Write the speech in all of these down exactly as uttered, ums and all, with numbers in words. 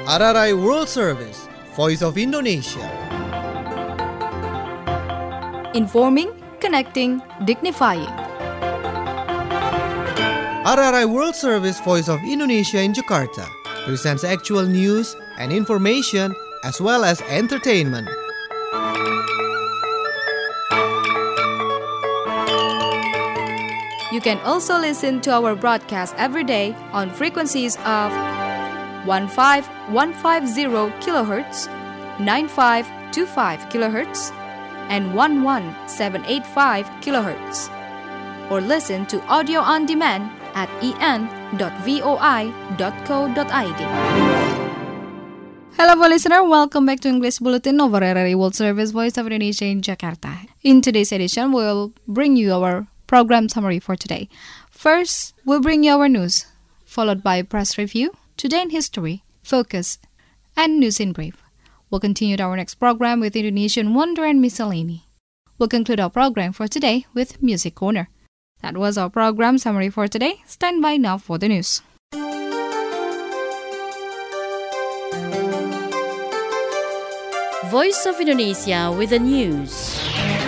R R I World Service, Voice of Indonesia. Informing, connecting, dignifying. R R I World Service, Voice of Indonesia in Jakarta presents actual news and information as well as entertainment. You can also listen to our broadcast every day on frequencies of fifteen fifteen kilohertz, ninety-five twenty-five kilohertz, and eleven seven eighty-five kilohertz. Or listen to audio on demand at e n dot voi dot co dot i d. Hello, listener. Welcome back to English Bulletin of R R I World Service, Voice of Indonesia in Jakarta. In today's edition, we'll bring you our program summary for today. First, we'll bring you our news, followed by press review, Today in History, Focus, and News in Brief. We'll continue our next program with Indonesian Wonder and Miscellany. We'll conclude our program for today with Music Corner. That was our program summary for today. Stand by now for the news. Voice of Indonesia with the news.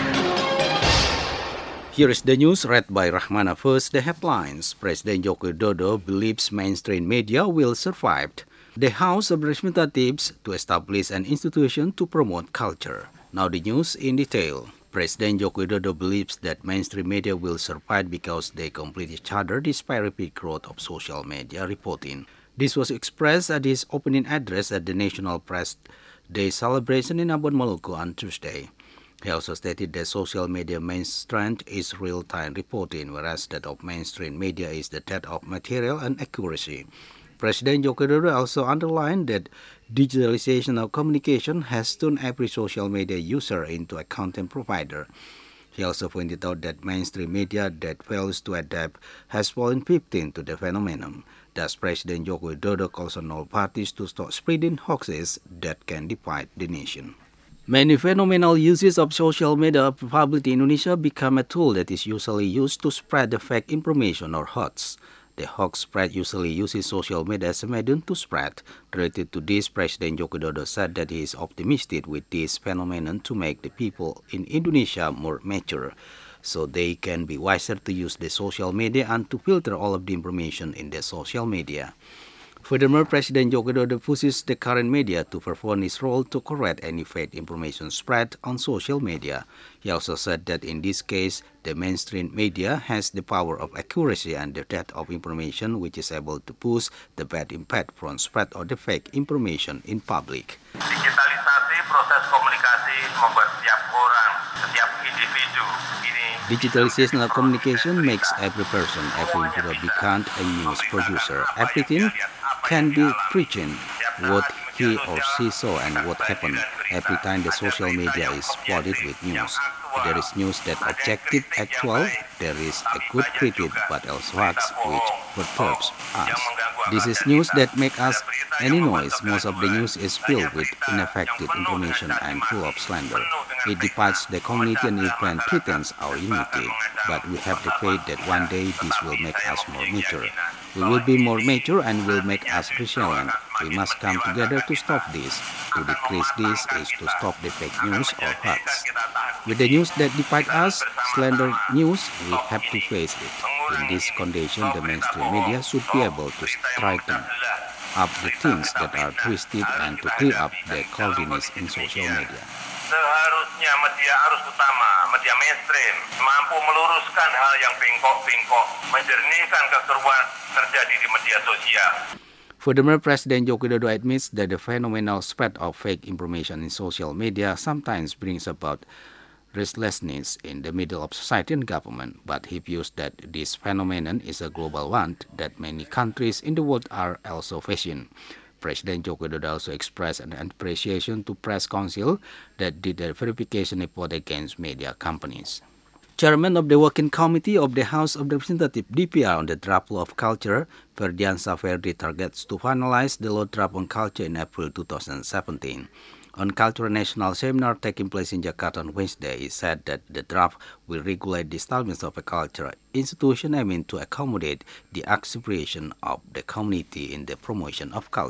Here is the news read by Rahmana. First, the headlines. President Joko Widodo believes mainstream media will survive the House of Representatives to establish an institution to promote culture. Now the news in detail. President Joko Widodo believes that mainstream media will survive because they complete each other despite rapid growth of social media reporting. This was expressed at his opening address at the National Press Day celebration in Ambon, Maluku on Tuesday. He also stated that social media main strength is real-time reporting, whereas that of mainstream media is the depth of material and accuracy. President Joko Widodo also underlined that digitalization of communication has turned every social media user into a content provider. He also pointed out that mainstream media that fails to adapt has fallen victim to the phenomenon. Thus, President Joko Widodo calls on all parties to stop spreading hoaxes that can divide the nation. Many phenomenal uses of social media public in Indonesia become a tool that is usually used to spread the fake information or hoax. The hoax spread usually uses social media as a medium to spread. Related to this, President Joko Widodo said that he is optimistic with this phenomenon to make the people in Indonesia more mature, so they can be wiser to use the social media and to filter all of the information in the social media. Furthermore, President Joko Widodo pushes the current media to perform its role to correct any fake information spread on social media. He also said that in this case, the mainstream media has the power of accuracy and the depth of information which is able to push the bad impact from spread of the fake information in public. Digitalisasi proses komunikasi membuat setiap orang, setiap individu ini. Digitalization of communication makes every person, every individual become a news producer. Everything can be preaching what he or she saw and what happened. Every time the social media is flooded with news. There is news that objective, actual, there is a good critic but also facts which perturbs us. This is news that make us any noise. Most of the news is filled with ineffective information and full of slander. It divides the community and even threatens our unity. But we have the faith that one day this will make us more mature. We will be more mature and will make us resilient. We must come together to stop this. To decrease this is to stop the fake news or facts. With the news that divide us, slander news, we have to face it. In this condition, the mainstream media should be able to straighten up the things that are twisted and to clear up the cloudiness in social media. Seharusnya media arus utama, media mainstream, mampu meluruskan hal yang bengkok-bengkok, menjernihkan kekeruan terjadi di media sosial. Furthermore, President Joko Widodo admits that the phenomenal spread of fake information in social media sometimes brings about restlessness in the middle of society and government, but he views that this phenomenon is a global one that many countries in the world are also facing. President Joko Widodo also expressed an appreciation to Press Council that did a verification report against media companies. Chairman of the Working Committee of the House of Representatives D P R on the draft law of culture, Ferdian Saverdi, targets to finalize the law draft on culture in April twenty seventeen. On Cultural National Seminar taking place in Jakarta on Wednesday, he said that the draft will regulate the establishment of a cultural institution aiming to accommodate the aspiration of the community in the promotion of culture.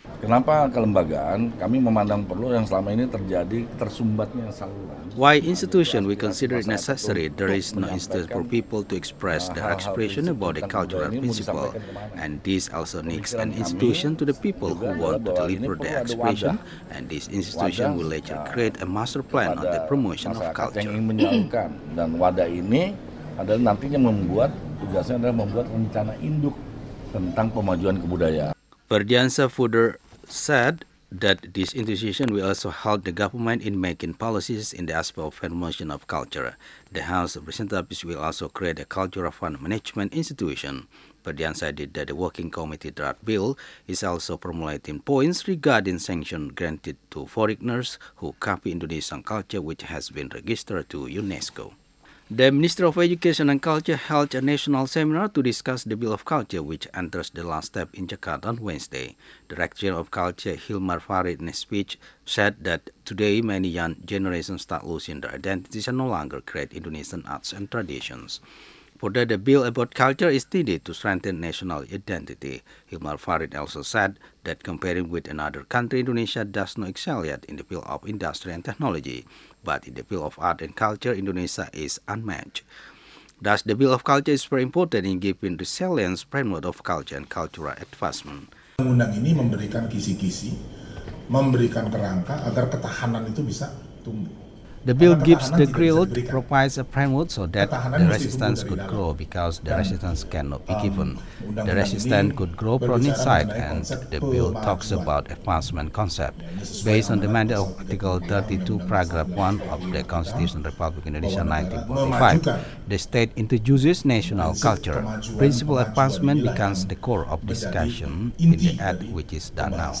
Kenapa kelembagaan? Kami memandang perlu yang selama ini terjadi tersumbatnya saluran. Why institution we consider it necessary, there is no institution for people to express their expression about the cultural principle, and this also needs an institution to the people who want to deliver their expression, and this institution will later create a master plan on the promotion of culture. Yang ingin menyalurkan, dan wadah ini adalah nantinya membuat, tugasnya adalah membuat rencana induk tentang pemajuan kebudayaan. Perdiansa further said that this institution will also help the government in making policies in the aspect of promotion of culture. The House of Representatives will also create a cultural fund management institution. Perdiansa added that the working committee draft bill is also formulating points regarding sanctions granted to foreigners who copy Indonesian culture, which has been registered to UNESCO. The Minister of Education and Culture held a national seminar to discuss the Bill of Culture, which enters the last step in Jakarta on Wednesday. Director of Culture Hilmar Farid in a speech said that today many young generations start losing their identities and no longer create Indonesian arts and traditions. Further, the bill about culture is needed to strengthen national identity. Hilmar Farid also said that comparing with another country, Indonesia does not excel yet in the field of industry and technology, but in the field of art and culture, Indonesia is unmatched. Thus, the Bill of Culture is very important in giving resilience framework of culture and cultural advancement. Undang-undang ini memberikan kisi-kisi, memberikan kerangka agar ketahanan itu bisa tumbuh. The bill gives the growth, provides a framework so that the resistance could grow, because the resistance cannot be given. The resistance could grow from inside, and the bill talks about advancement concept. Based on the mandate of Article thirty-two, Paragraph one of the Constitution of the Republic of Indonesia nineteen forty-five, the state introduces national culture. Principal advancement becomes the core of discussion in the act which is done now.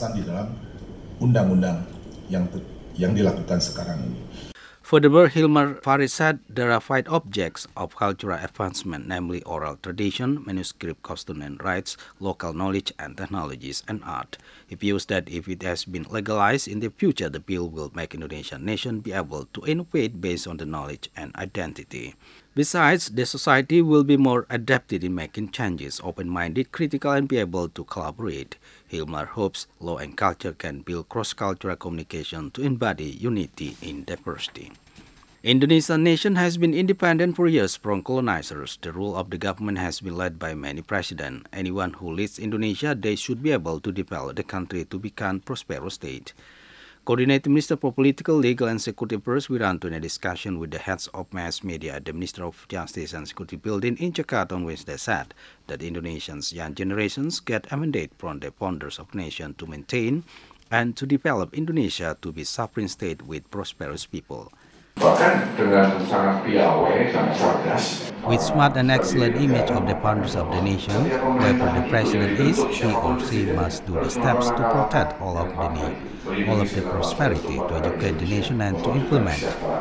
Undang-undang yang yang dilakukan sekarang ini. Furthermore, Hilmar Farid said there are five objects of cultural advancement, namely oral tradition, manuscript custom and rights, local knowledge and technologies, and art. He views that if it has been legalized in the future, the bill will make Indonesian nation be able to innovate based on the knowledge and identity. Besides, the society will be more adapted in making changes, open-minded, critical, and be able to collaborate. Hilmar hopes law and culture can build cross-cultural communication to embody unity in diversity. Indonesian nation has been independent for years from colonizers. The rule of the government has been led by many presidents. Anyone who leads Indonesia, they should be able to develop the country to become a prosperous state. Coordinating Minister for Political, Legal and Security Affairs Wiranto in a discussion with the heads of mass media at the Minister of Justice and Security building in Jakarta on Wednesday said that Indonesians' young generations get a mandate from the founders of the nation to maintain and to develop Indonesia to be a sovereign state with prosperous people. Bahkan dengan sangat piawai, sangat cerdas. With smart and excellent image of the founders of the nation, wherever the president is, he or she must do the steps to protect all of the need, all of the prosperity, to educate the nation and to implement,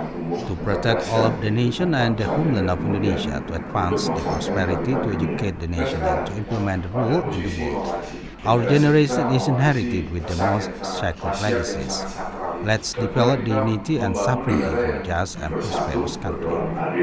to protect all of the nation and the homeland of Indonesia, to advance the prosperity, to educate the nation and to implement the rule in the world. Our generation is inherited with the most sacred legacies. Let's develop the unity and sovereignty for just and prosperous country.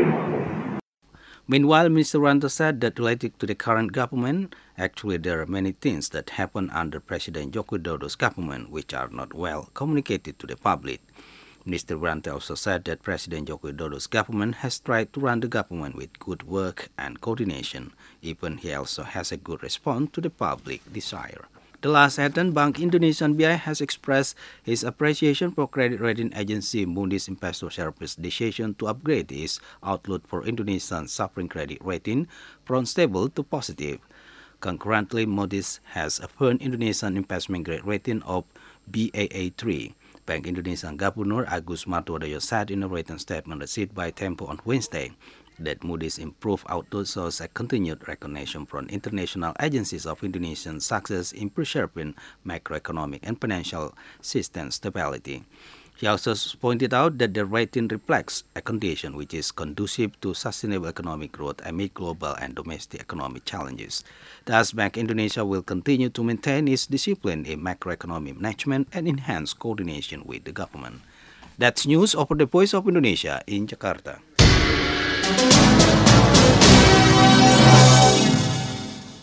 Meanwhile, Mister Wiranto said that related to the current government, actually there are many things that happen under President Joko Widodo's government which are not well communicated to the public. Mister Wiranto also said that President Joko Widodo's government has tried to run the government with good work and coordination. Even he also has a good response to the public desire. The last item, Bank Indonesia B I has expressed his appreciation for credit rating agency Moody's Investor Service decision to upgrade its outlook for Indonesia's sovereign credit rating from stable to positive. Concurrently, Moody's has affirmed Indonesian investment grade rating of B A A three. Bank Indonesia Governor Agus Martowardoyo said in a written statement received by Tempo on Wednesday that Moody's improved outlook shows a continued recognition from international agencies of Indonesian success in preserving macroeconomic and financial system stability. He also pointed out that the rating reflects a condition which is conducive to sustainable economic growth amid global and domestic economic challenges. Thus, Bank Indonesia will continue to maintain its discipline in macroeconomic management and enhance coordination with the government. That's news over the Voice of Indonesia in Jakarta.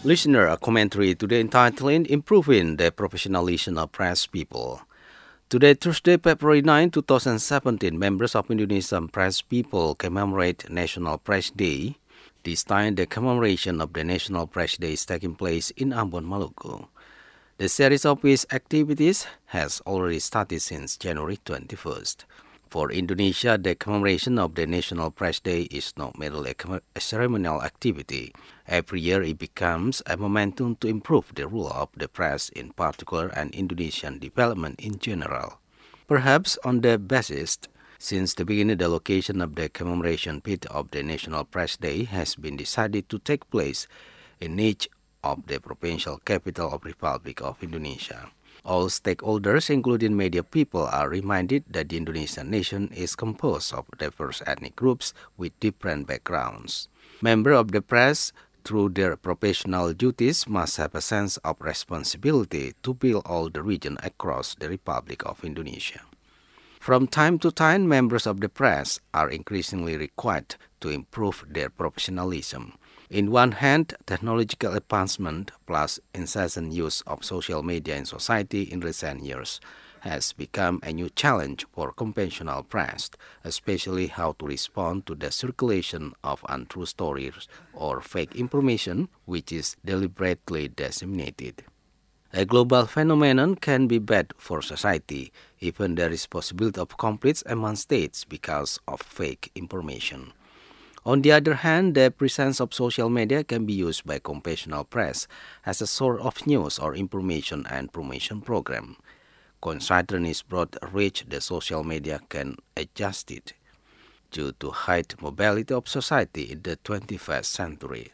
Listener, a commentary today entitled Improving the Professionalism of Press People. Today, Thursday, February ninth, twenty seventeen, members of Indonesian press people commemorate National Press Day. This time, the commemoration of the National Press Day is taking place in Ambon, Maluku. The series of peace activities has already started since January twenty-first. For Indonesia, the commemoration of the National Press Day is not merely a, a ceremonial activity. Every year, it becomes a momentum to improve the role of the press in particular and Indonesian development in general. Perhaps on the basis, since the beginning, the location of the commemoration pit of the National Press Day has been decided to take place in each of the provincial capital of Republic of Indonesia. All stakeholders, including media people, are reminded that the Indonesian nation is composed of diverse ethnic groups with different backgrounds. Members of the press, through their professional duties, must have a sense of responsibility to build all the region across the Republic of Indonesia. From time to time, members of the press are increasingly required to improve their professionalism. In one hand, technological advancement plus incessant use of social media in society in recent years has become a new challenge for conventional press, especially how to respond to the circulation of untrue stories or fake information which is deliberately disseminated. A global phenomenon can be bad for society, even there is possibility of conflicts among states because of fake information. On the other hand, the presence of social media can be used by conventional press as a source of news or information and promotion program. Considering its broad reach, the social media can adjust it due to high mobility of society in the twenty-first century.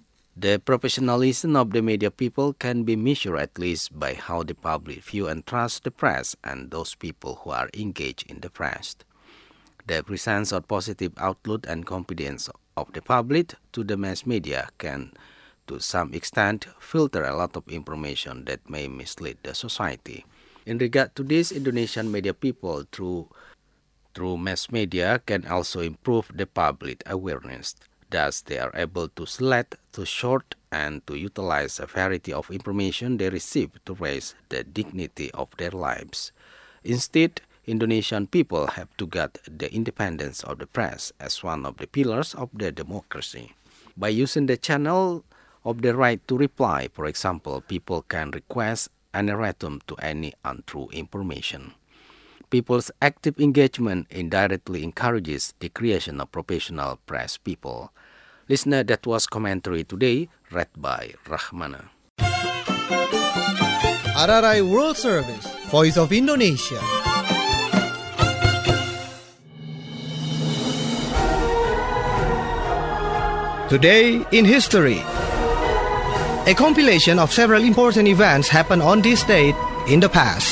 The professionalism of the media people can be measured at least by how the public view and trust the press and those people who are engaged in the press. The presence of positive outlook and confidence of the public to the mass media can, to some extent, filter a lot of information that may mislead the society. In regard to this, Indonesian media people through, through mass media can also improve the public awareness. Thus, they are able to select, to sort, and to utilize a variety of information they receive to raise the dignity of their lives. Instead, Indonesian people have to guard the independence of the press as one of the pillars of their democracy. By using the channel of the right to reply, for example, people can request an erratum to any untrue information. People's active engagement indirectly encourages the creation of professional press people. Listener, that was commentary today, read by Rahmana. R R I World Service, Voice of Indonesia. Today in History. A compilation of several important events happened on this date in the past.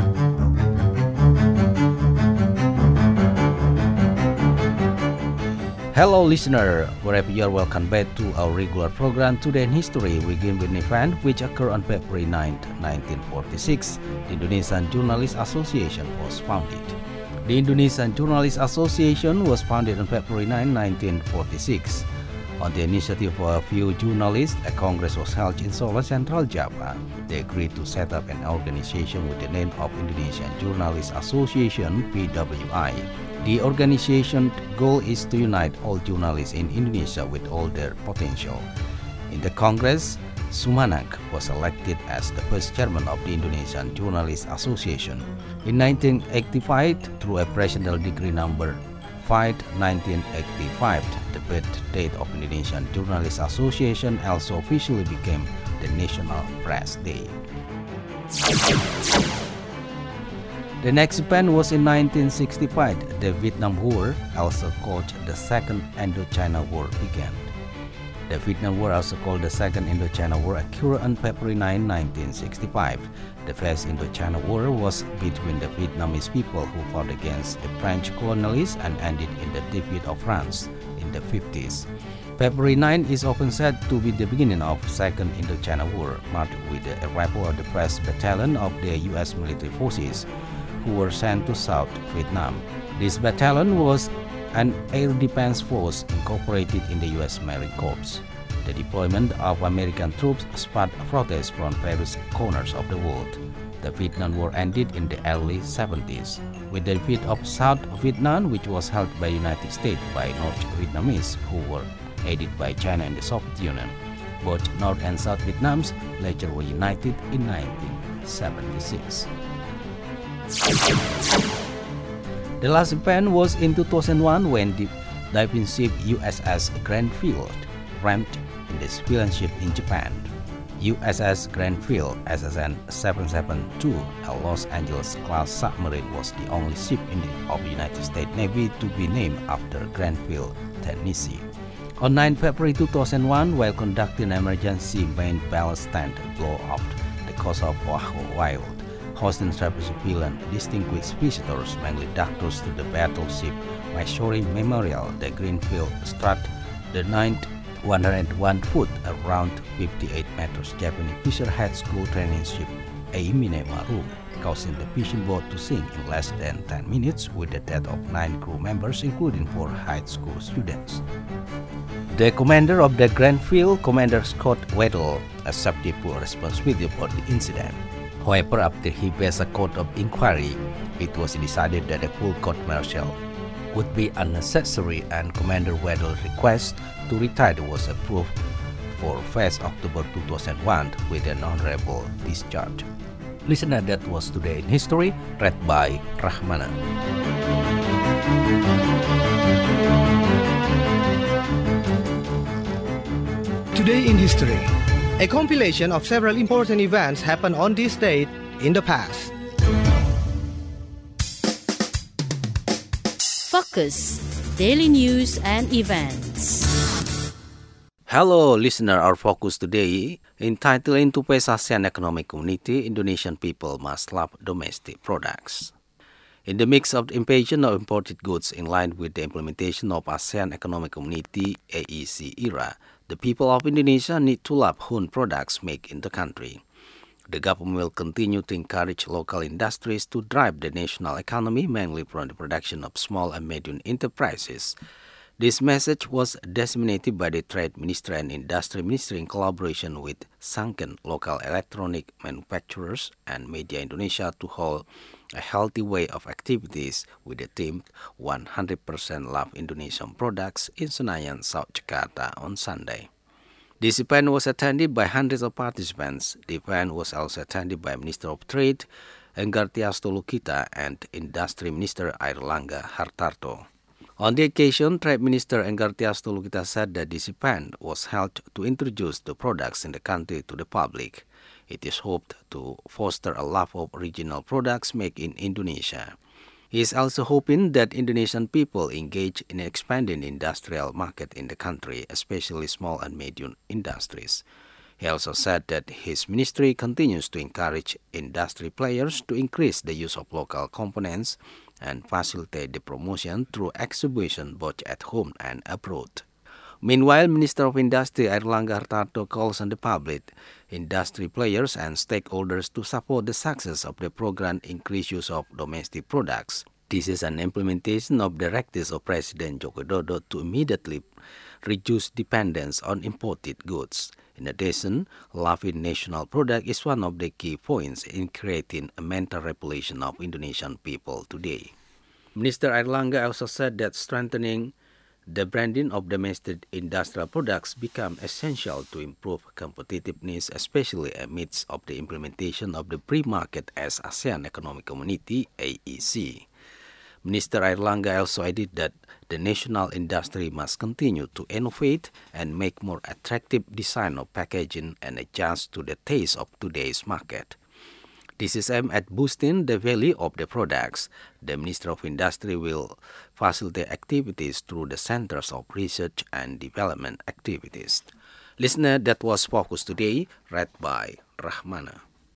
Hello listener, wherever you are, welcome back to our regular program Today in History. We begin with an event which occurred on February ninth, nineteen forty-six. The Indonesian Journalists Association was founded. The Indonesian Journalists Association was founded on February ninth, nineteen forty-six. On the initiative of a few journalists, a congress was held in Solo, Central Java. They agreed to set up an organization with the name of Indonesian Journalists Association, P W I. The organization's goal is to unite all journalists in Indonesia with all their potential. In the Congress, Sumanak was elected as the first chairman of the Indonesian Journalists Association. In nineteen eighty-five, through a presidential decree number five nineteen eighty-five, the birth date of Indonesian Journalists Association also officially became the National Press Day. The next event was in nineteen sixty-five. The Vietnam War, also called the Second Indochina War, began. The Vietnam War, also called the Second Indochina War, occurred on February ninth, nineteen sixty-five. The First Indochina War was between the Vietnamese people who fought against the French colonialists and ended in the defeat of France in the fifties. February ninth is often said to be the beginning of Second Indochina War, marked with the arrival of the first battalion of the U S military forces, who were sent to South Vietnam. This battalion was an air defense force incorporated in the U S Marine Corps. The deployment of American troops sparked protests from various corners of the world. The Vietnam War ended in the early seventies. With the defeat of South Vietnam, which was held by the United States by North Vietnamese, who were aided by China and the Soviet Union. Both North and South Vietnams later were united in nineteen seventy-six. The last event was in two thousand one when the diving ship U S S Grandfield rammed in the civilian ship in Japan. U S S Grandfield S S N seven seventy-two, a Los Angeles-class submarine, was the only ship in the, of the United States Navy to be named after Grandfield, Tennessee. On ninth February two thousand one, while conducting an emergency main ballast tank blow off the coast of Oahu, hosting several civilian distinguished visitors, mainly doctors, to the battleship Missouri Memorial, the Greenfield struck the ninth one hundred one foot, around fifty-eight meters Japanese Fisherhead School training ship Aimine Maru, causing the fishing boat to sink in less than ten minutes, with the death of nine crew members, including four high school students. The commander of the Grandfield, Commander Scott Weddle, accepted full responsibility for the incident. However, after he faced a court of inquiry, it was decided that a full court-martial would be unnecessary, and Commander Weddle's request to retire was approved for first October two thousand one with an honorable discharge. Listener, that was Today in History, read by Rahmana. Today in History, a compilation of several important events happened on this date in the past. Focus, daily news and events. Hello, listener. Our focus today entitled "In today's ASEAN Economic Community, Indonesian people must love domestic products." In the mix of the invasion of imported goods in line with the implementation of ASEAN Economic Community (A E C) era, the people of Indonesia need to love home products made in the country. The government will continue to encourage local industries to drive the national economy, mainly from the production of small and medium enterprises. This message was disseminated by the Trade Ministry and Industry Ministry in collaboration with Sangken, local electronic manufacturers, and Media Indonesia to hold a healthy way of activities with the theme one hundred percent Love Indonesian Products in Senayan, South Jakarta on Sunday. This event was attended by hundreds of participants. The event was also attended by Minister of Trade Enggartia Stolokita and Industry Minister Airlangga Hartarto. On the occasion, Trade Minister Enggartia Stolokita said that this event was held to introduce the products in the country to the public. It is hoped to foster a love of original products made in Indonesia. He is also hoping that Indonesian people engage in expanding the industrial market in the country, especially small and medium industries. He also said that his ministry continues to encourage industry players to increase the use of local components and facilitate the promotion through exhibition both at home and abroad. Meanwhile, Minister of Industry Airlangga Hartarto calls on the public, industry players and stakeholders to support the success of the program Increased Use of Domestic Products. This is an implementation of directives of President Joko Widodo to immediately reduce dependence on imported goods. In addition, loving national product is one of the key points in creating a mental revolution of Indonesian people today. Minister Airlangga also said that strengthening the branding of domestic industrial products become essential to improve competitiveness, especially amidst of the implementation of the free market as ASEAN Economic Community (A E C). Minister Airlangga also added that the national industry must continue to innovate and make more attractive design of packaging and adjust to the taste of today's market. This is aimed at boosting the value of the products. The Minister of Industry will facilitate activities through the Centers of Research and Development Activities. Listener, that was Focus Today, read by Rahmana.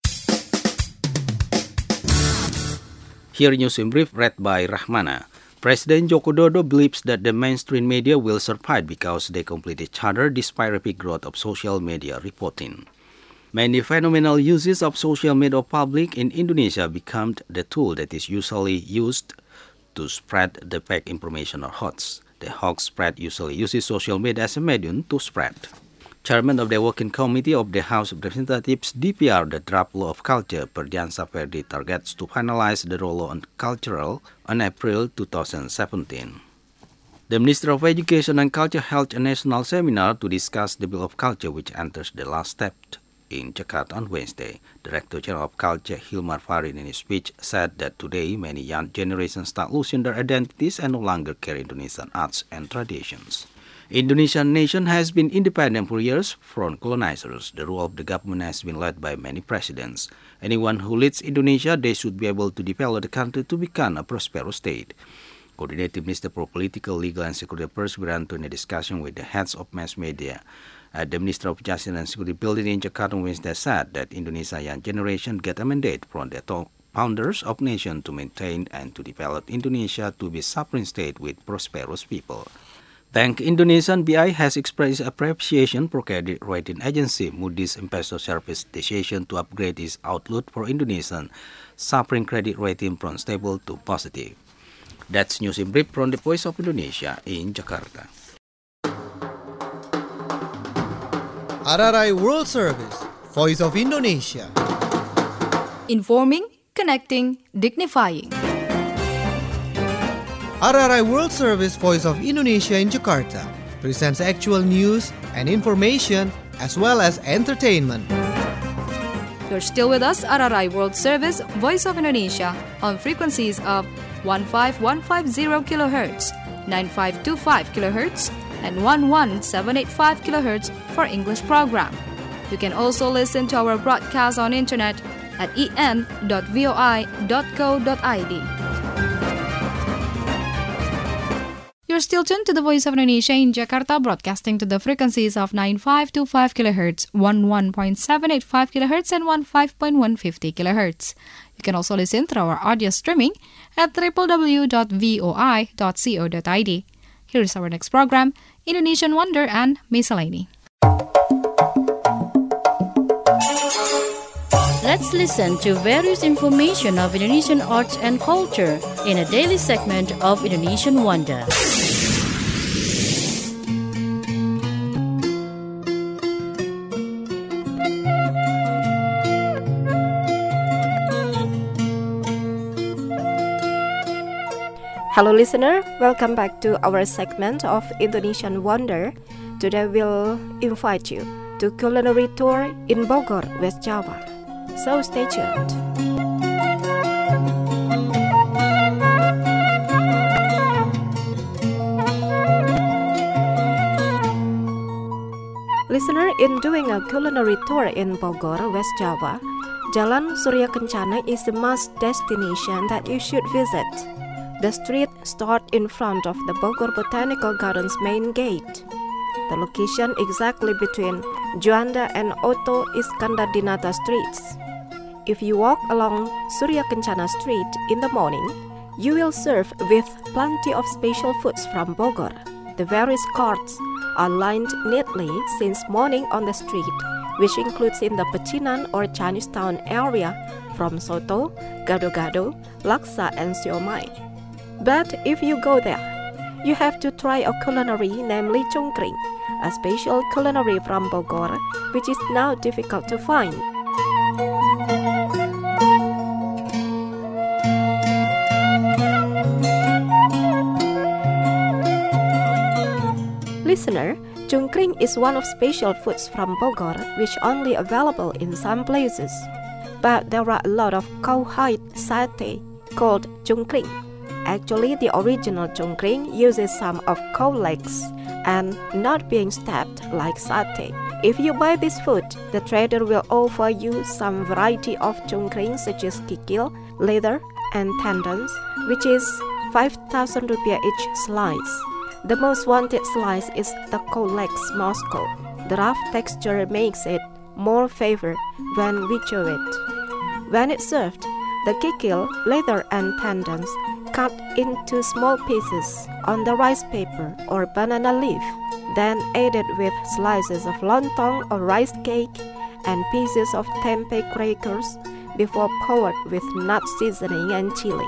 Here news in brief, read by Rahmana. President Joko Widodo believes that the mainstream media will survive because they completed charter despite rapid growth of social media reporting. Many phenomenal uses of social media public in Indonesia become the tool that is usually used to spread the fake information or hoax. The hoax spread usually uses social media as a medium to spread. Chairman of the Working Committee of the House of Representatives D P R the Draft Law of Culture, Perdian Saperdi, targets to finalize the law on cultural on April twenty seventeen. The Minister of Education and Culture held a national seminar to discuss the Bill of Culture, which enters the last step in Jakarta on Wednesday. Director General of Culture Hilmar Farid in his speech said that today many young generations start losing their identities and no longer carry Indonesian arts and traditions. Indonesian nation has been independent for years from colonizers. The rule of the government has been led by many presidents. Anyone who leads Indonesia, they should be able to develop the country to become a prosperous state. Coordinating Minister for Political, Legal and Security Affairs Wiranto in a discussion with the heads of mass media at the Minister of Justice and Security building in Jakarta on Wednesday said that Indonesia young generation get a mandate from the founders of nation to maintain and to develop Indonesia to be a sovereign state with prosperous people. Bank Indonesian B I has expressed appreciation for credit rating agency Moody's Investor Service decision to upgrade its outlook for Indonesian sovereign credit rating from stable to positive. That's news in brief from the Voice of Indonesia in Jakarta. R R I World Service, Voice of Indonesia. Informing, connecting, dignifying. R R I World Service Voice of Indonesia in Jakarta presents actual news and information as well as entertainment. You're still with us, R R I World Service Voice of Indonesia on frequencies of fifteen fifteen kilohertz, ninety-five twenty-five kilohertz, and eleven seven eighty-five kilohertz for English program. You can also listen to our broadcast on internet at e n dot voi dot co dot i d. You're still tuned to the Voice of Indonesia in Jakarta, broadcasting to the frequencies of ninety-five twenty-five kilohertz, eleven seven eighty-five kilohertz, and fifteen one fifty kilohertz. You can also listen through our audio streaming at w w w dot voi dot co dot i d. Here is our next program, Indonesian Wonder and Miscellany. Let's listen to various information of Indonesian arts and culture in a daily segment of Indonesian Wonder. Hello listener, welcome back to our segment of Indonesian Wonder. Today we'll invite you to culinary tour in Bogor, West Java. So stay tuned. Listener, in doing a culinary tour in Bogor, West Java, Jalan Surya Kencana is the must destination that you should visit. The street starts in front of the Bogor Botanical Gardens main gate. The location exactly between Juanda and Oto Iskandar Dinata streets. If you walk along Surya Kencana Street in the morning, you will serve with plenty of special foods from Bogor. The various carts are lined neatly since morning on the street, which includes in the Pecinan or Chinese town area from soto, gado-gado, laksa, and siomai. But if you go there, you have to try a culinary namely cungkring, a special culinary from Bogor, which is now difficult to find. Listener, cungkring is one of special foods from Bogor, which only available in some places. But there are a lot of cowhide satay called cungkring. Actually, the original cungkring uses some of cow legs and not being stabbed like satay. If you buy this food, the trader will offer you some variety of cungkring such as kikil, leather, and tendons, which is five thousand rupiah each slice. The most wanted slice is the cow legs Moscow. The rough texture makes it more favored when we chew it. When it's served, the kikil, leather, and tendons cut into small pieces on the rice paper or banana leaf, then added with slices of lontong or rice cake and pieces of tempeh crackers before poured with nut seasoning and chili.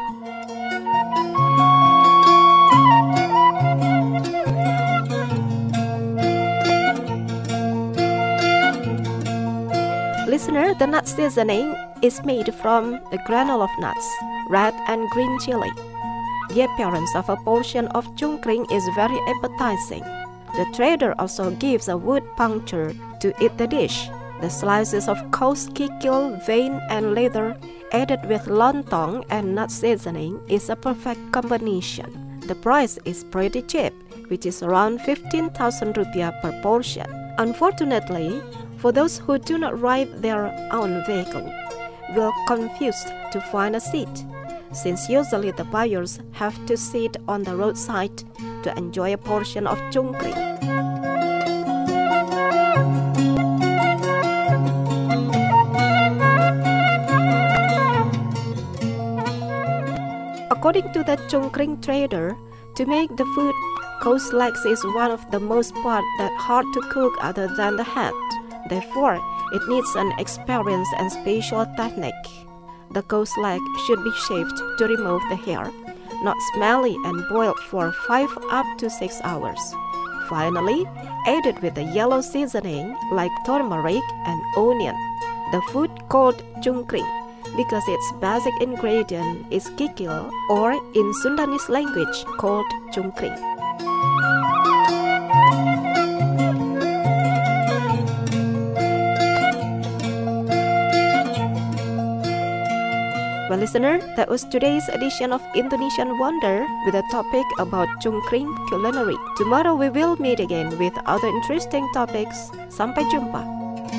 Listener, the nut seasoning is made from a granule of nuts, red and green chili. The appearance of a portion of jungkring is very appetizing. The trader also gives a wood puncture to eat the dish. The slices of coarse kikil, vein, and leather added with lontong and nut seasoning is a perfect combination. The price is pretty cheap, which is around fifteen thousand rupiah per portion. Unfortunately, for those who do not ride their own vehicle, we are confused to find a seat, since usually the buyers have to sit on the roadside to enjoy a portion of jungkring. According to the jungkring trader, to make the food, cows legs is one of the most part that hard to cook other than the head. Therefore, it needs an experience and special technique. The cow's leg should be shaved to remove the hair, not smelly, and boiled for five up to six hours. Finally, added with a yellow seasoning like turmeric and onion. The food called jungkring because its basic ingredient is kikil, or in Sundanese language called jungkring. Well, listener, that was today's edition of Indonesian Wonder with a topic about jungkring culinary. Tomorrow we will meet again with other interesting topics. Sampai jumpa.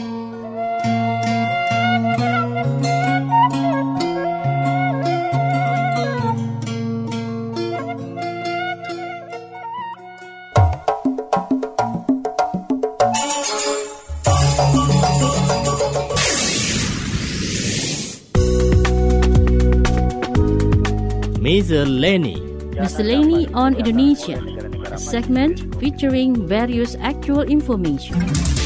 Miscellany. Miscellany on Indonesia, a segment featuring various actual information.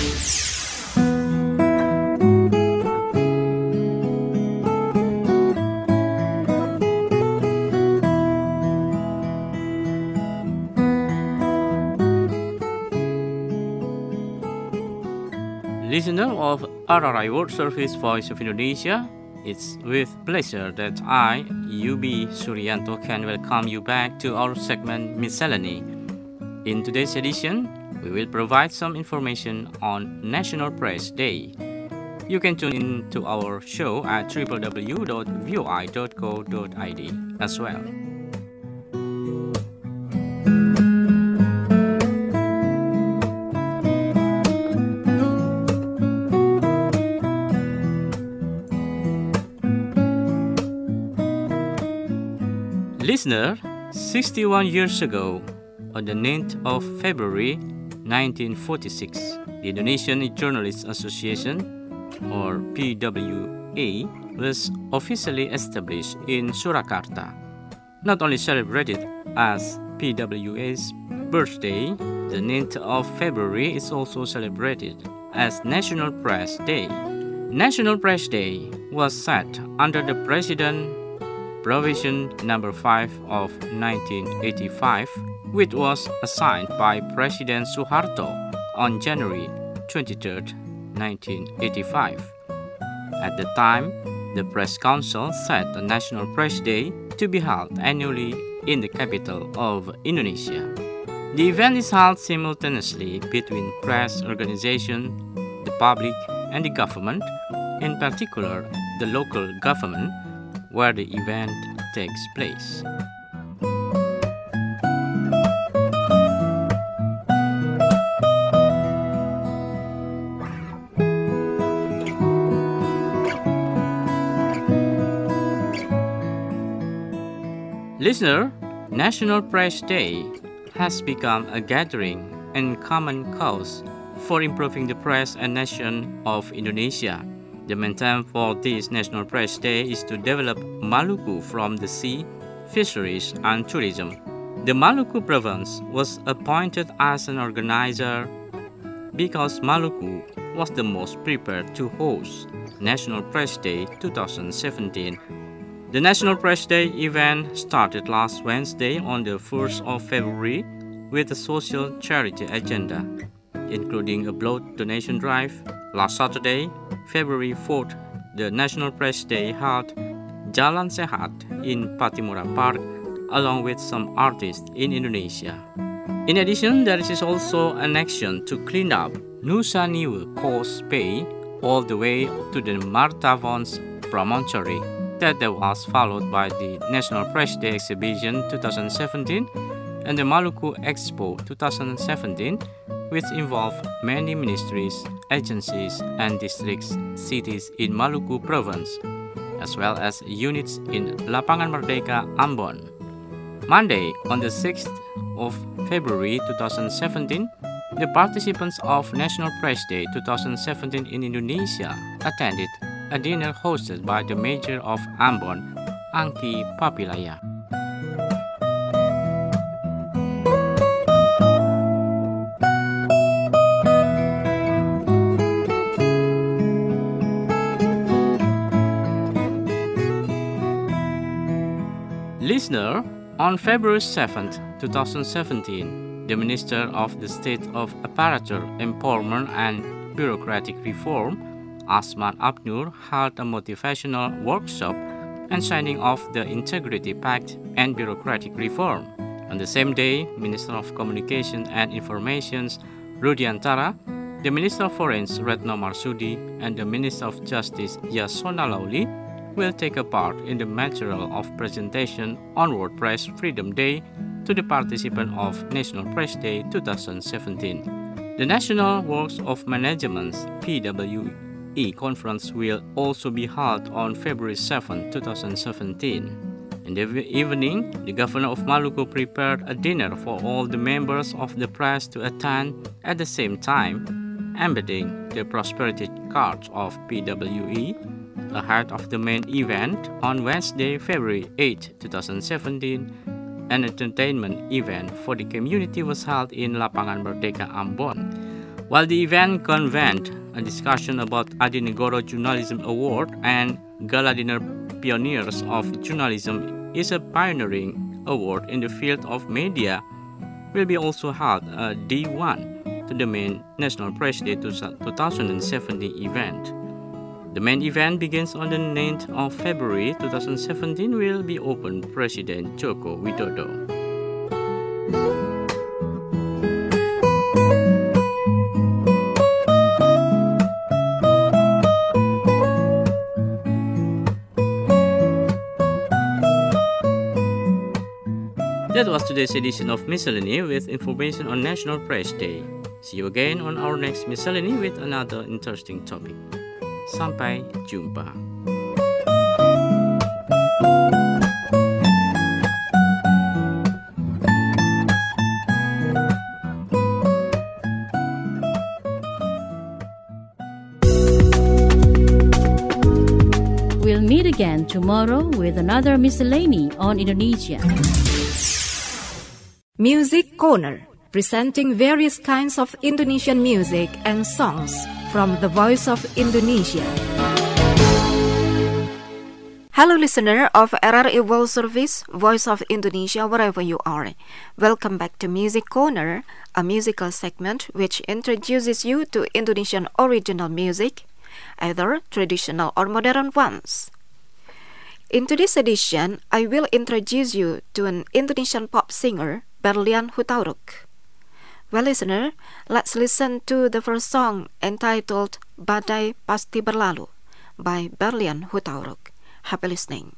Listener of R R I World Service Voice of Indonesia, it's with pleasure that I, U B Suryanto, can welcome you back to our segment Miscellany. In today's edition, we will provide some information on National Press Day. You can tune in to our show at w w w dot v o i dot co dot i d as well. Listener, sixty-one years ago, on the ninth of February nineteen forty-six, the Indonesian Journalists Association, or P W A, was officially established in Surakarta. Not only celebrated as P W A's birthday, the ninth of February is also celebrated as National Press Day. National Press Day was set under the President Provision number five of nineteen eighty-five, which was assigned by President Suharto on January twenty-third, nineteen eighty-five. At the time, the Press Council set the National Press Day to be held annually in the capital of Indonesia. The event is held simultaneously between press organization, the public, and the government, in particular the local government, where the event takes place. Listener, National Press Day has become a gathering and common cause for improving the press and nation of Indonesia. The main theme for this National Press Day is to develop Maluku from the sea, fisheries, and tourism. The Maluku province was appointed as an organizer because Maluku was the most prepared to host National Press Day twenty seventeen. The National Press Day event started last Wednesday on the first of February with a social charity agenda. including a blood donation drive. Last Saturday, February fourth, the National Press Day held Jalan Sehat in Pattimura Park, along with some artists in Indonesia. In addition, there is also an action to clean up Nusa Niue Causeway all the way to the Martavons Promontory. That was followed by the National Press Day Exhibition twenty seventeen and the Maluku Expo twenty seventeen, which involved many ministries, agencies, and districts, cities in Maluku Province, as well as units in Lapangan Merdeka, Ambon. Monday, on the sixth of February twenty seventeen, the participants of National Press Day twenty seventeen in Indonesia attended a dinner hosted by the Mayor of Ambon, Angki Papilaya. Listener, on February seventh, twenty seventeen, the Minister of the State of Apparatus, Empowerment and Bureaucratic Reform, Asman Abnur, held a motivational workshop and signing of the Integrity Pact and Bureaucratic Reform. On the same day, Minister of Communication and Informations, Rudiantara, the Minister of Foreign, Retno Marsudi, and the Minister of Justice, Yasona Lawli, will take a part in the material of presentation on World Press Freedom Day to the participants of National Press Day twenty seventeen. The National Works of Management's P W E conference will also be held on February seventh, twenty seventeen. In the evening, the Governor of Maluku prepared a dinner for all the members of the press to attend at the same time, embedding the prosperity cards of P W E ahead of the main event on Wednesday, February eighth, twenty seventeen. An entertainment event for the community was held in Lapangan Merdeka, Ambon. While the event convened a discussion about Adi Negoro Journalism Award and Gala Dinner Pioneers of Journalism is a pioneering award in the field of media, will be also held a D one to the main National Press Day twenty seventeen event. The main event begins on the ninth of February twenty seventeen will be opened President Joko Widodo. That was today's edition of Miscellany with information on National Press Day. See you again on our next Miscellany with another interesting topic. Sampai jumpa. We'll meet again tomorrow with another Miscellany on Indonesia. Music Corner, presenting various kinds of Indonesian music and songs from the Voice of Indonesia. Hello listener of R R I World Service, Voice of Indonesia, wherever you are. Welcome back to Music Corner, a musical segment which introduces you to Indonesian original music, either traditional or modern ones. In today's edition, I will introduce you to an Indonesian pop singer, Berlian Hutauruk. Well, listener, let's listen to the first song entitled Badai Pasti Berlalu by Berlian Hutauruk. Happy listening.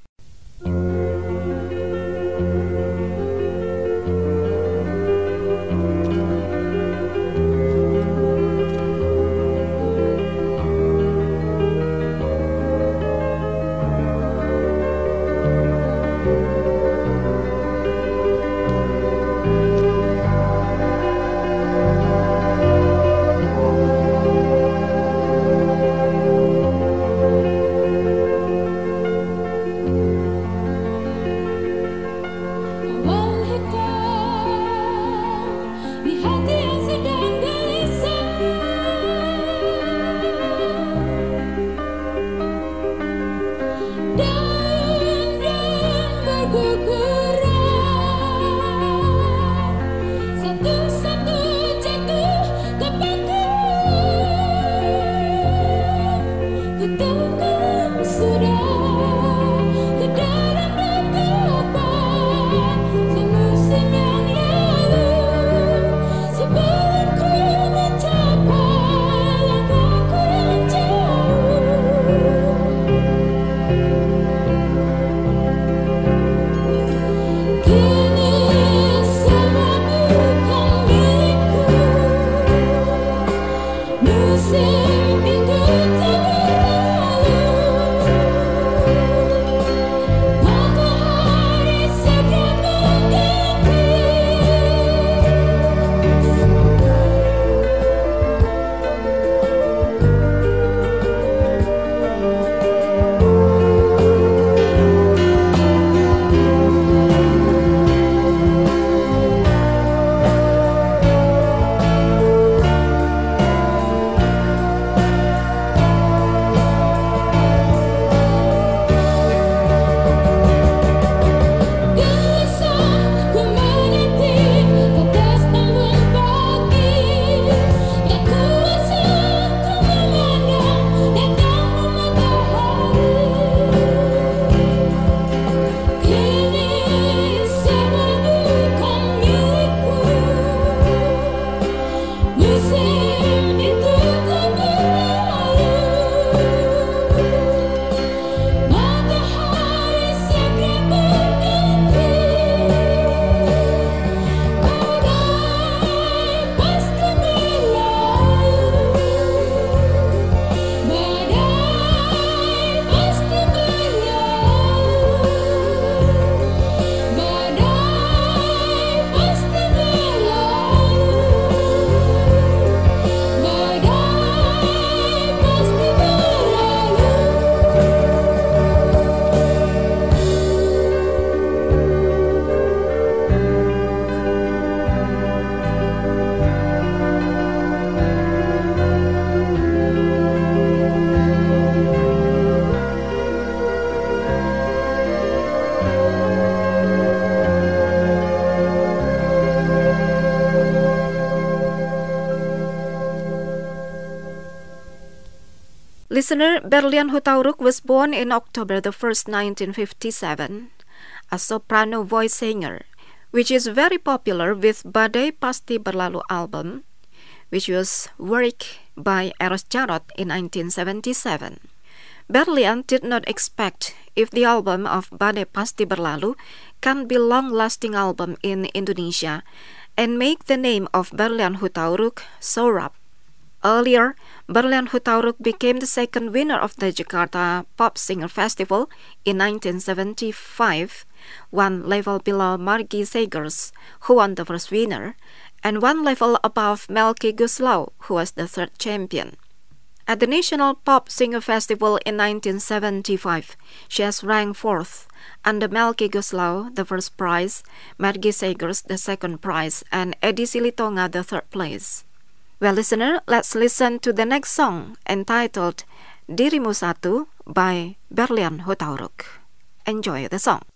Listener, Berlian Hutauruk was born in October the first, nineteen fifty-seven, a soprano voice singer, which is very popular with Badai Pasti Berlalu album, which was work by Eros Jarot in nineteen seventy-seven. Berlian did not expect if the album of Badai Pasti Berlalu can be long-lasting album in Indonesia and make the name of Berlian Hutauruk soar up. Earlier, Berlian Hutauruk became the second winner of the Jakarta Pop Singer Festival in nineteen seventy-five, one level below Margie Segers, who won the first winner, and one level above Melky Goeslaw, who was the third champion. At the National Pop Singer Festival in nineteen seventy-five, she has ranked fourth, under Melky Goeslaw, the first prize, Margie Segers, the second prize, and Edi Silitonga, the third place. Well, listener, let's listen to the next song entitled Dirimu Satu by Berlian Hutauruk. Enjoy the song.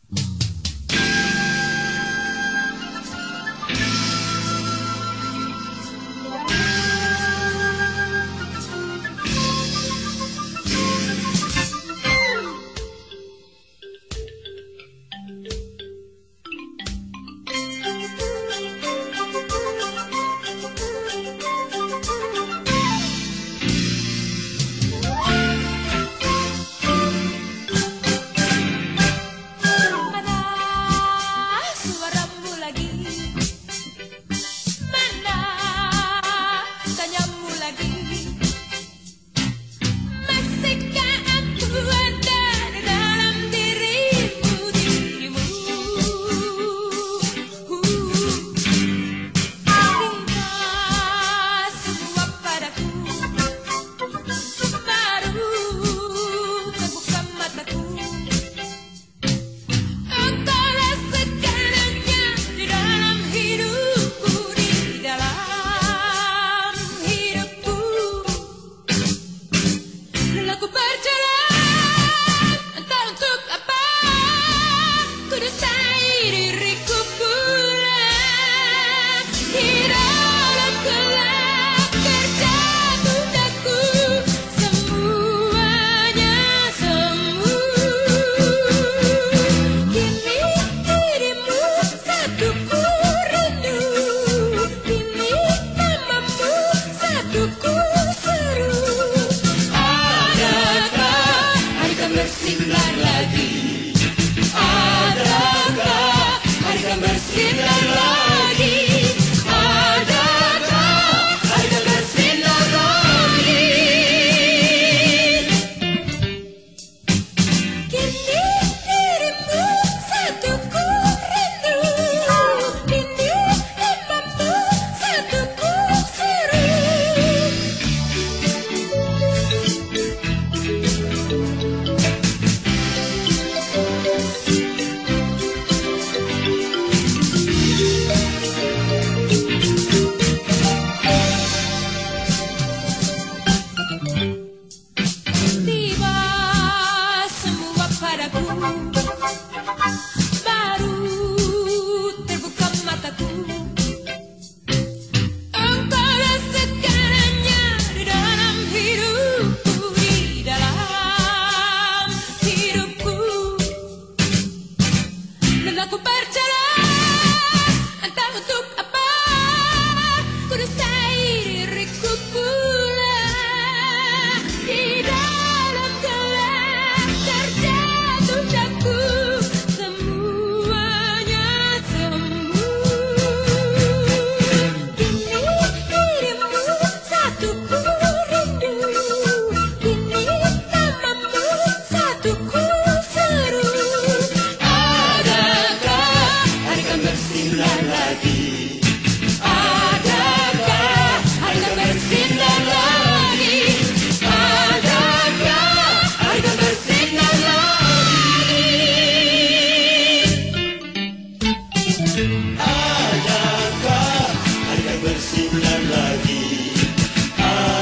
Adakah hari kan bersinar lagi?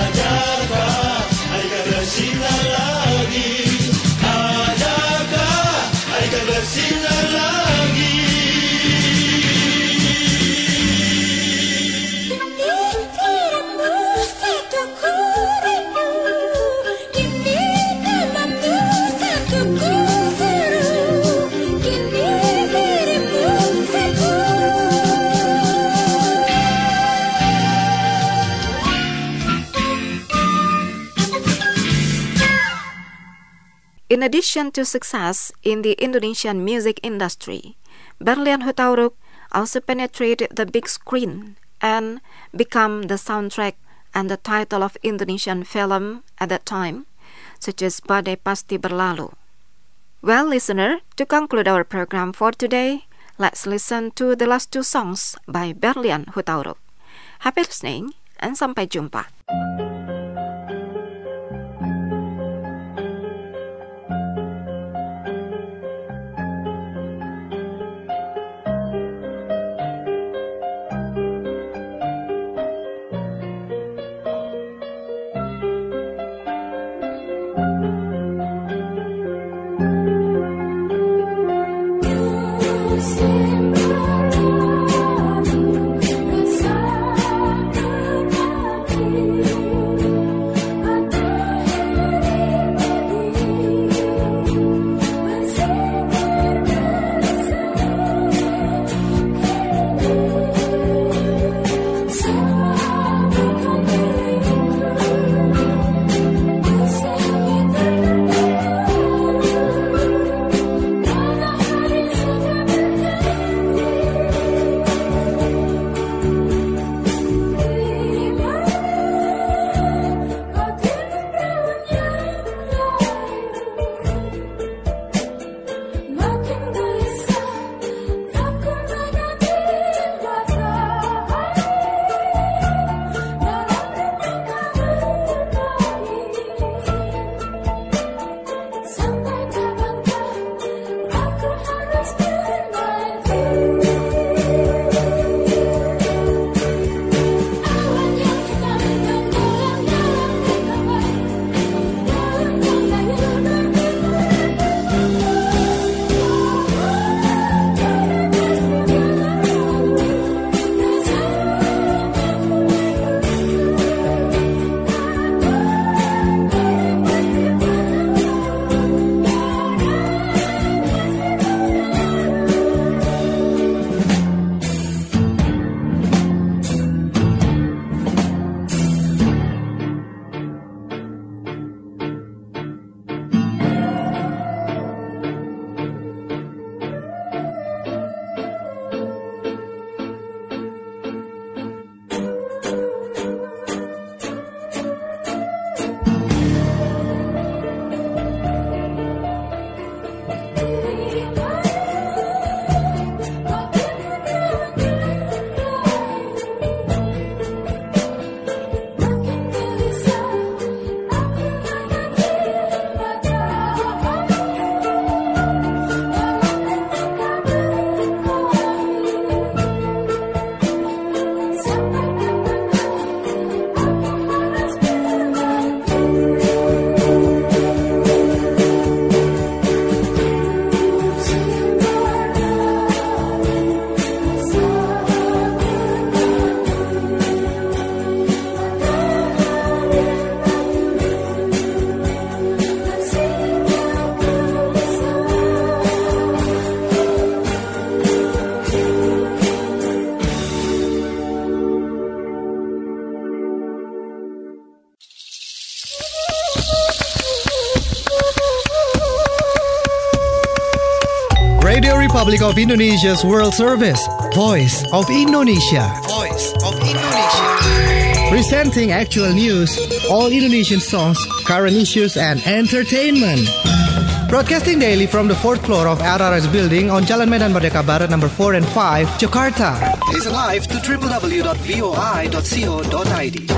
In addition to success in the Indonesian music industry, Berlian Hutauruk also penetrated the big screen and become the soundtrack and the title of Indonesian film at that time, such as Badai Pasti Berlalu. Well, listener, to conclude our program for today, let's listen to the last two songs by Berlian Hutauruk. Happy listening and sampai jumpa. Radio Republic of Indonesia's World Service, Voice of Indonesia. Voice of Indonesia. Presenting actual news, all Indonesian songs, current issues, and entertainment. Broadcasting daily from the fourth floor of R R S Building on Jalan Medan Merdeka Barat number four and five, Jakarta. Listen live to w w w dot voi dot co dot i d.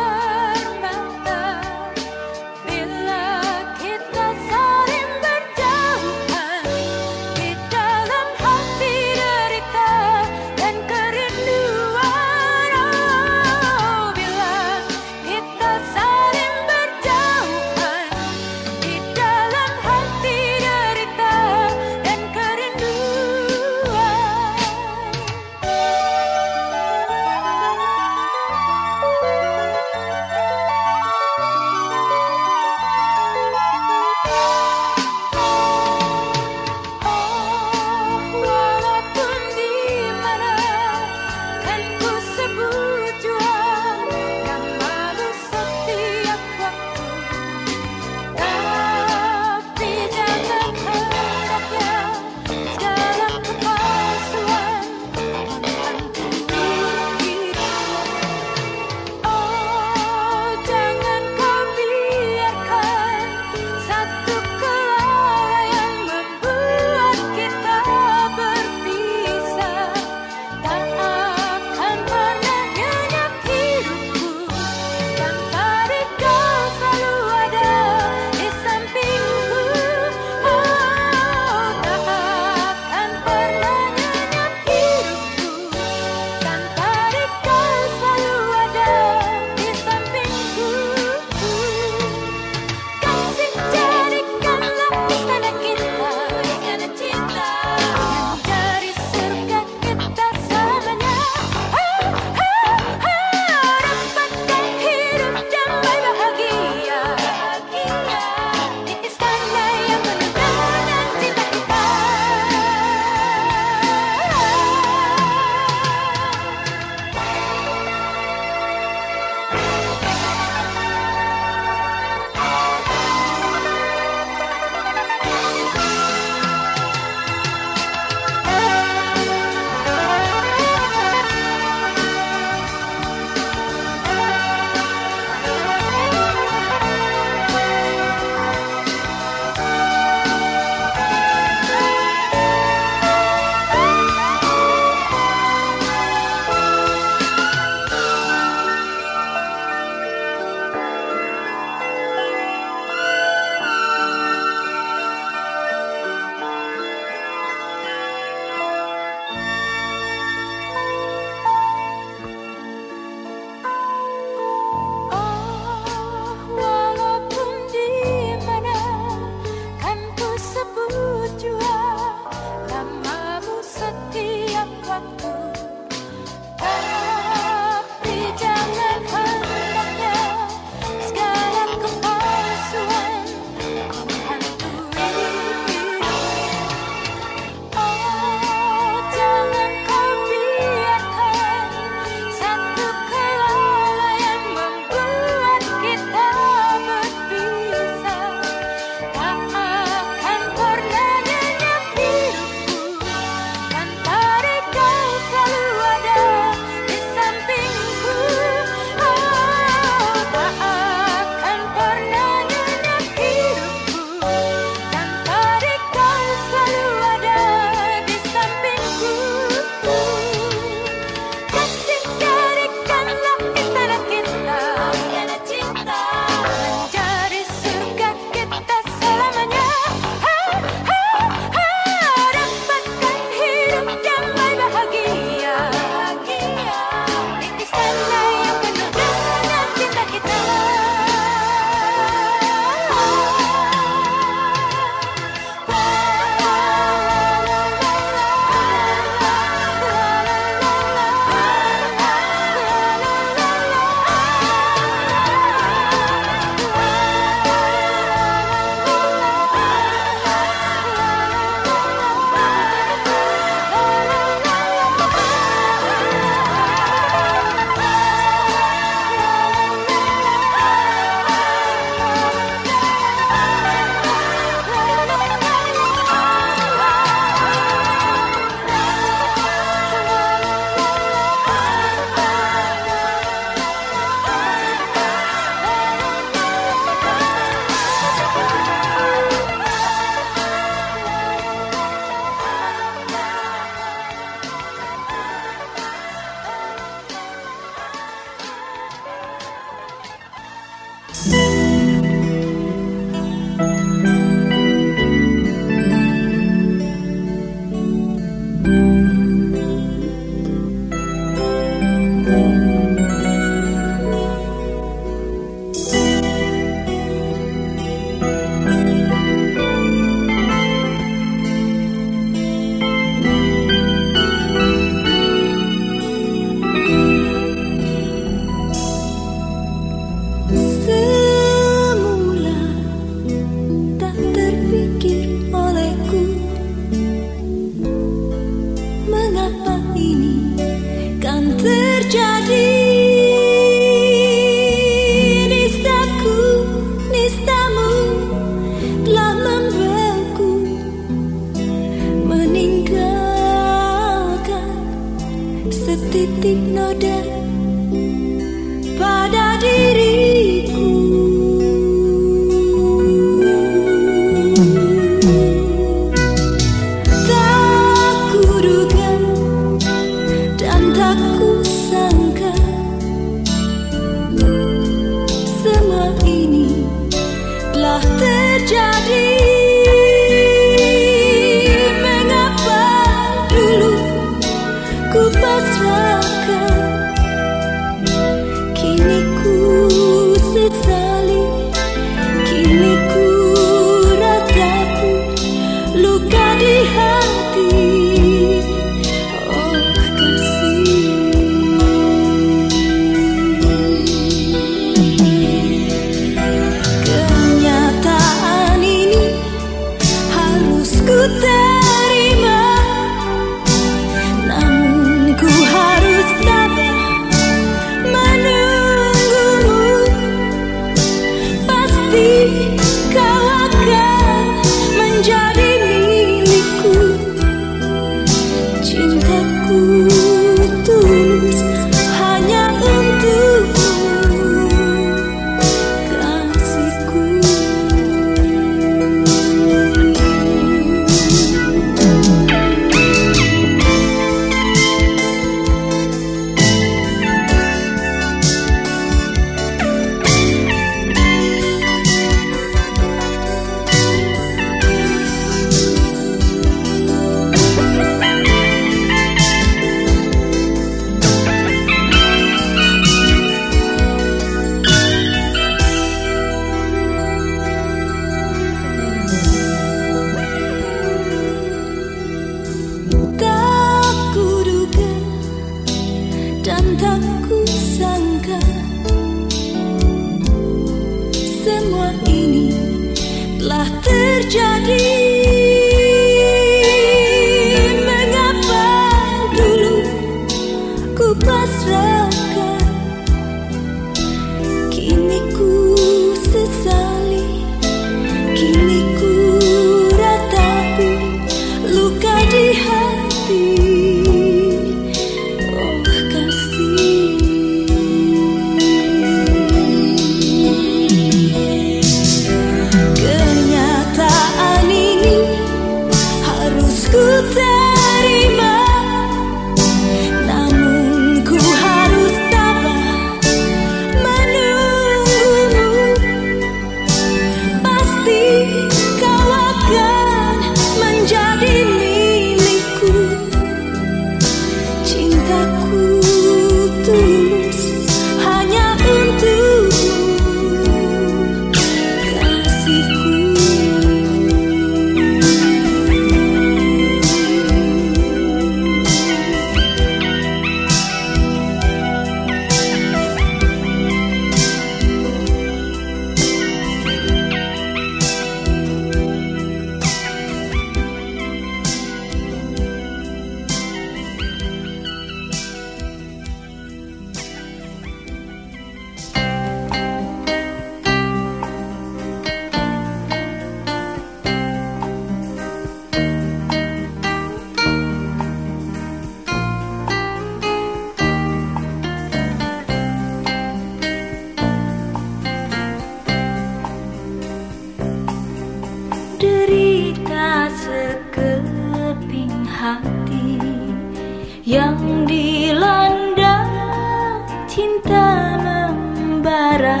tak membara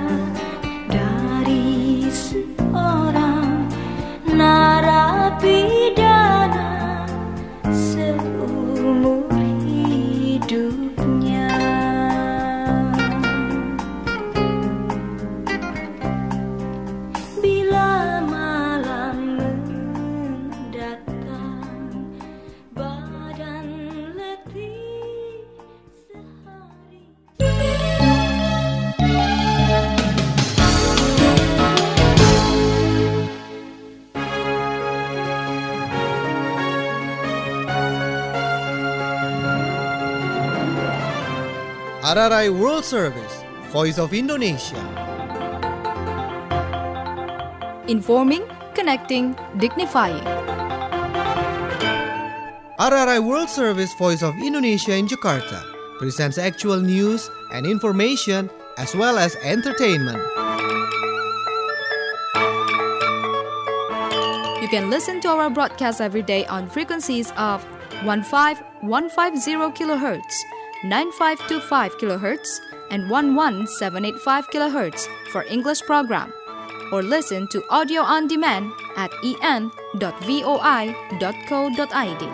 dari seorang narapidana seumur hidupnya. Bila malam mendatang, badan letih sehari. R R I World Service, Voice of Indonesia. Informing, connecting, dignifying. R R I World Service, Voice of Indonesia in Jakarta presents actual news and information as well as entertainment. You can listen to our broadcast every day on frequencies of fifteen fifty kilohertz, ninety-five twenty-five kilohertz, and eleven seven eighty-five kilohertz for English program, or listen to audio on demand at e n dot voi dot co dot i d.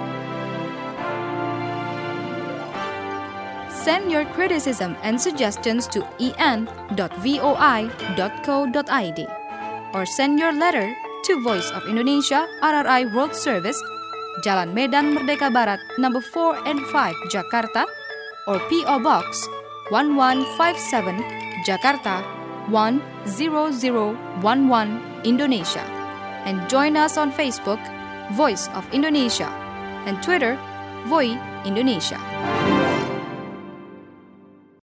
Send your criticism and suggestions to e n dot voi dot co dot i d, or send your letter to Voice of Indonesia R R I World Service, Jalan Medan Merdeka Barat, number four and five, Jakarta, or P O Box one one five seven, Jakarta one zero zero one one, Indonesia. And join us on Facebook, Voice of Indonesia, and Twitter, Voi Indonesia.